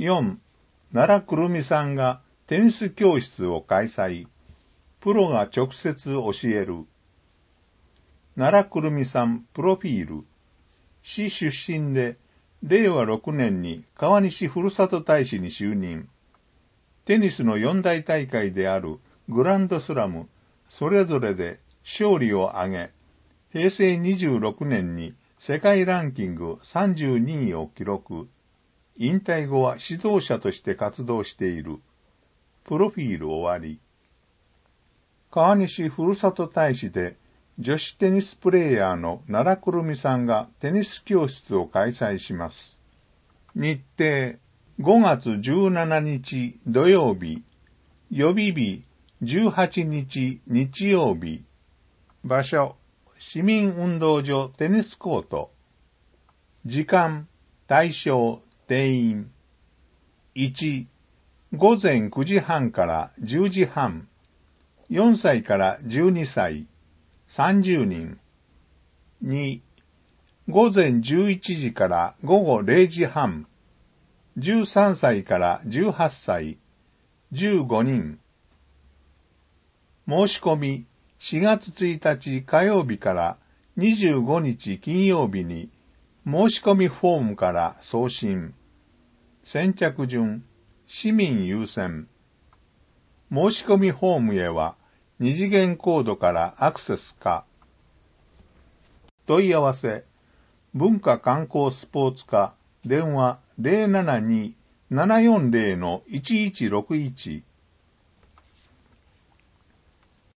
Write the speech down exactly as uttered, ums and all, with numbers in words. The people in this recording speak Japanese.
よん. 奈良くるみさんがテニス教室を開催。プロが直接教える。奈良くるみさんプロフィール。市出身で、れいわろくねんに川西ふるさと大使に就任。テニスの四大大会であるグランドスラム、それぞれで勝利を挙げ、へいせいにじゅうろくねんに世界ランキングさんじゅうにいを記録。引退後は指導者として活動している。プロフィール終わり。川西ふるさと大使で女子テニスプレーヤーの奈良くるみさんがテニス教室を開催します。日程、ごがつじゅうしちにち土曜日、予備日じゅうはちにち日曜日、場所、市民運動場テニスコート、時間、対象、定員、いち、ごぜんくじはんからじゅうじはん、よんさいからじゅうにさい、さんじゅうにん、に、ごぜんじゅういちじからごごれいじはん、じゅうさんさいからじゅうはっさい、じゅうごにん。申し込みしがつついたち火曜日からにじゅうごにち金曜日に申し込みフォームから送信。先着順、市民優先。申し込みフォームへは二次元コードからアクセスか。問い合わせ、文化観光スポーツ課、電話 ゼロななに ななよんゼロ のいちいちろくいち